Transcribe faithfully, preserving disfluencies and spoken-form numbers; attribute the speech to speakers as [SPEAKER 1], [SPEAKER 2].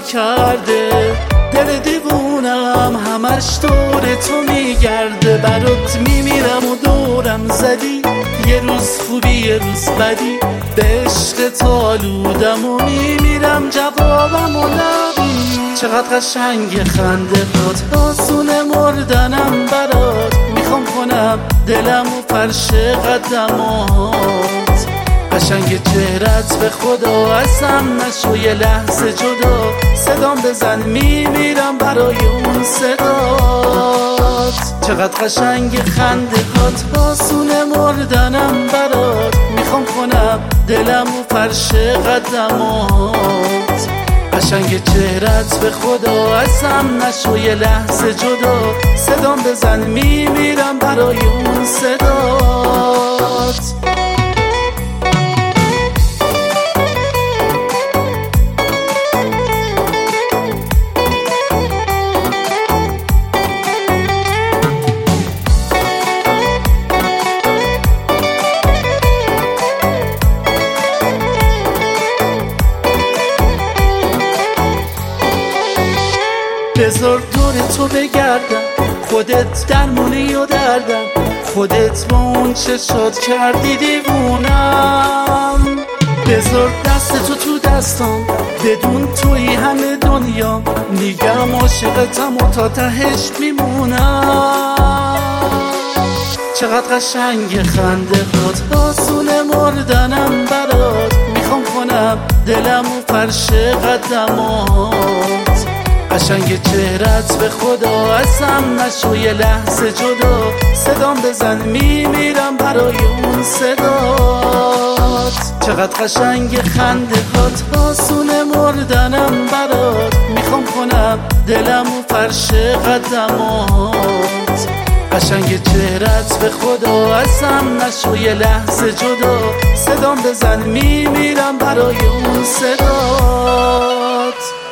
[SPEAKER 1] کرده. دل دیوونم همش دور تو میگرده، برات میمیرم و دورم زدی، یه روز خوبی یه روز بدی، به عشق تو آلودم و میمیرم جوابم و نبی. چقدر قشنگ خنده هات، آسونه مردنم برات، میخوام کنم دلم و فرش قدمات. قشنگ چهرت به خدا ازم نشو یه لحظه جدا، صدام بزن میمیرم برای اون صدات. چقدر قشنگ خنده هات، آسونه مردنم برات، میخوام کنم دلم و فرش قدمات. قشنگ چهرت به خدا ازم نشو یه لحظه جدا، صدام بزن میمیرم برای اون صدات. بذار دور تو بگردم، خودت درمونی و دردم، خودت با اون چه شد کردی دیوونم. بذار دست تو تو دستم، بدون توی همه دنیا میگم عاشقتم و تا تهش میمونم. چقدر قشنگ خنده هات، آسونه مردنم برات، میخوام کنم دلم و فرش قدمات. قشنگ چهرت به خدا ازم نشو یه لحظه جدا، صدام بزن میمیرم برای اون صدات. چقدر قشنگ خنده هات، آسونه مردنم برات، میخوام کنم دلم و فرش قدمات. قشنگ چهرت به خدا ازم نشو یه لحظه جدا، صدام بزن میمیرم برای اون صدات.